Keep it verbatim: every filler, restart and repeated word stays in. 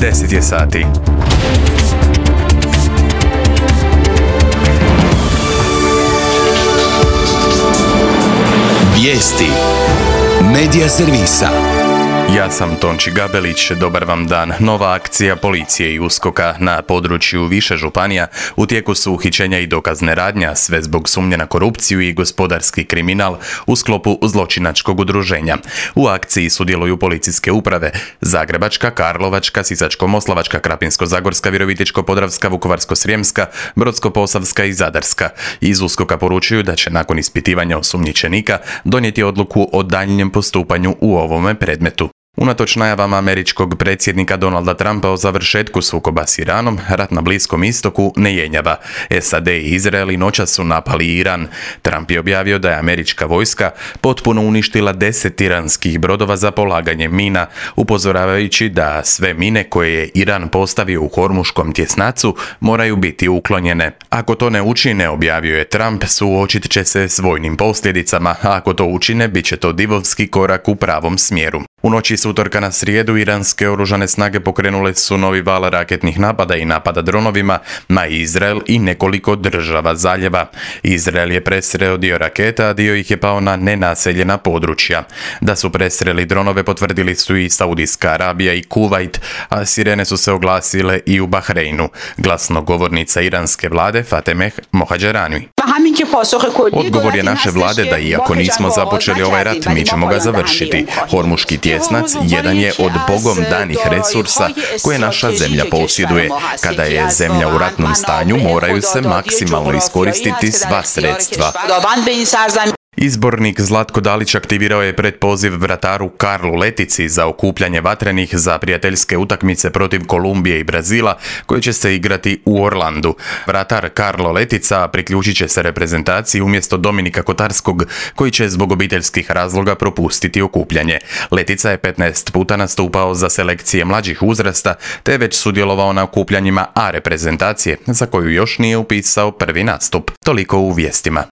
deset je sati. Vijesti Medija servisa. Ja sam Tonči Gabelić, dobar vam dan. Nova akcija policije i uskoka na području više županija. U tijeku su uhićenja i dokazne radnja, sve zbog sumnje na korupciju i gospodarski kriminal u sklopu zločinačkog udruženja. U akciji sudjeluju policijske uprave Zagrebačka, Karlovačka, Sisačko-moslavačka, Krapinsko-zagorska, Virovitičko-podravska, Vukovarsko-srijemska, Brodsko-posavska i Zadarska. Iz uskoka poručuju da će nakon ispitivanja osumnjičenika donijeti odluku o daljnjem postupanju u ovome predmetu. Unatoč najavama američkog predsjednika Donalda Trumpa o završetku sukoba s Iranom, rat na Bliskom istoku ne jenjava. S A D i Izrael i noćas su napali Iran. Trump je objavio da je američka vojska potpuno uništila deset iranskih brodova za polaganje mina, upozoravajući da sve mine koje je Iran postavio u Hormuškom tjesnacu moraju biti uklonjene. Ako to ne učine, objavio je Trump, suočit će se s vojnim posljedicama, a ako to učine, bit će to divovski korak u pravom smjeru. U noći s utorka na srijedu iranske oružane snage pokrenule su novi val raketnih napada i napada dronovima na Izrael i nekoliko država zaljeva. Izrael je presreo dio raketa, a dio ih je pao na nenaseljena područja. Da su presreli dronove potvrdili su i Saudijska Arabija i Kuvajt, a sirene su se oglasile i u Bahreinu. Glasnogovornica iranske vlade Fatemeh Mohađerani. Odgovor je naše vlade da iako nismo započeli ovaj rat, mi ćemo ga završiti. Hormuški tjesnac jedan je od Bogom danih resursa koje naša zemlja posjeduje. Kada je zemlja u ratnom stanju, moraju se maksimalno iskoristiti sva sredstva. Izbornik Zlatko Dalić aktivirao je predpoziv vrataru Karlu Letici za okupljanje vatrenih za prijateljske utakmice protiv Kolumbije i Brazila koje će se igrati u Orlandu. Vratar Karlo Letica priključit će se reprezentaciji umjesto Dominika Kotarskog koji će zbog obiteljskih razloga propustiti okupljanje. Letica je petnaest puta nastupao za selekcije mlađih uzrasta te već sudjelovao na okupljanjima A reprezentacije za koju još nije upisao prvi nastup. Toliko u vijestima.